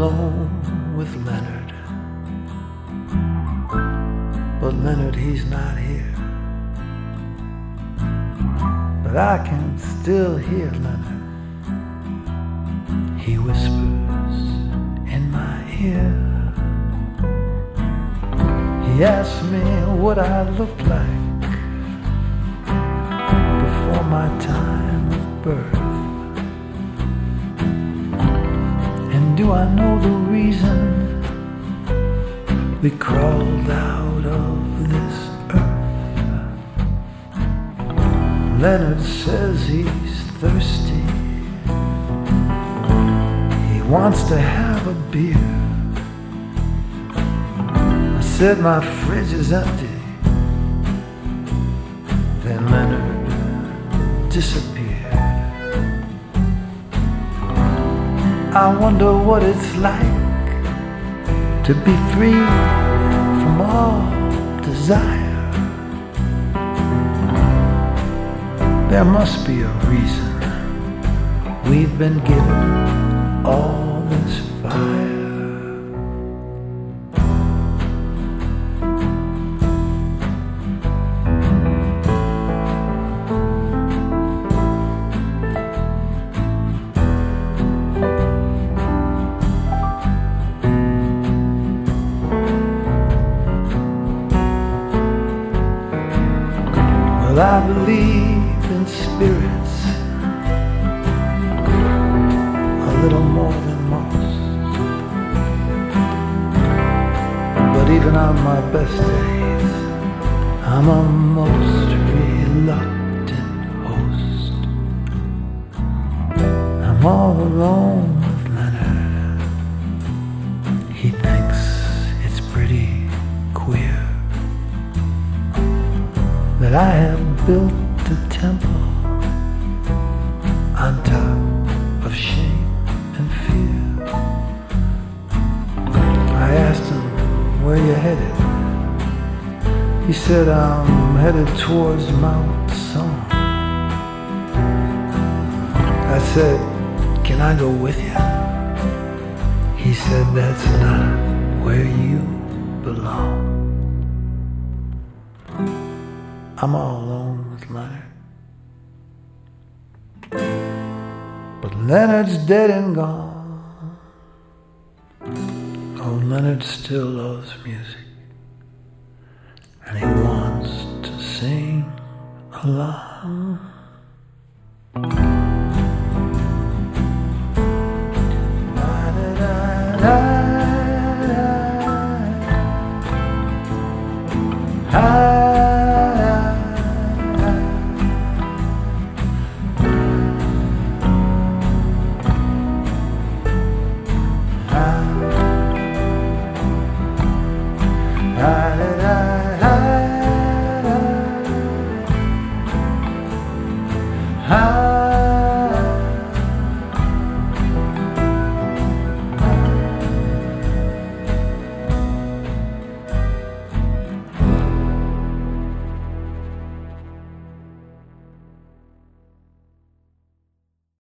alone with Leonard. But Leonard, he's not here. But I can still hear Leonard. He whispers in my ear. He asks me what I look like before my time of birth. And do I know the reason we crawled out of this earth? Leonard says he's thirsty. He wants to have a beer. I said my fridge is empty. Then Leonard disappeared. I wonder what it's like to be free from all desire. There must be a reason we've been given all this fire. Well, I believe in spirits a little more than most. But even on my best days, I'm a most reluctant host. I'm all alone with Leonard. He thinks it's pretty queer that I have built a temple on top of shame and fear. I asked him, where you headed? He said, I'm headed towards Mount Song. I said, can I go with you? He said, that's not where you belong. I'm all alone with Leonard. But Leonard's dead and gone. Oh, Leonard still loves music, and he wants to sing along. I